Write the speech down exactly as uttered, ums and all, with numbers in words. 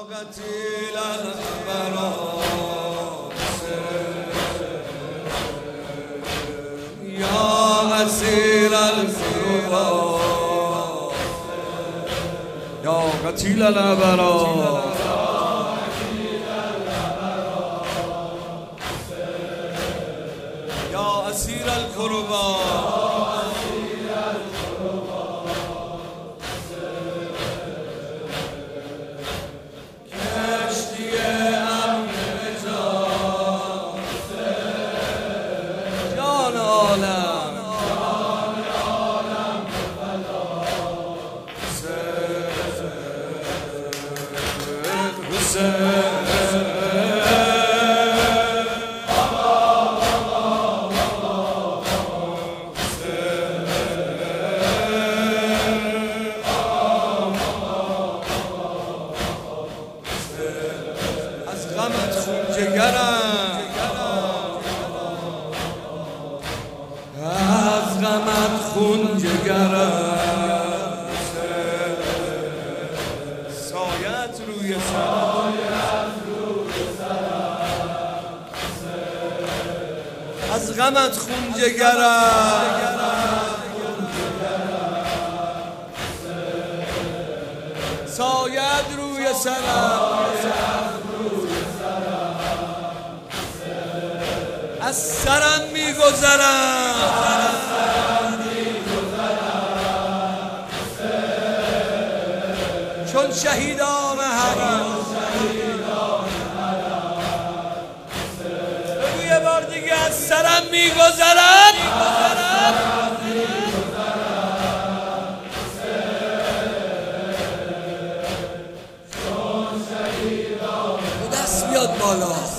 قتیل البراس یا اسیر الفراس یا قتیل البراس یا اسیر الکربات از غمت خون جگرم از غمت خون جگرم سایت روی سرم از غمت خون جگرم سایت روی سرم از سرم میگذرم چون شهیدان حرم بگو یه بار دیگه از سرم میگذرم دست بیاد بالا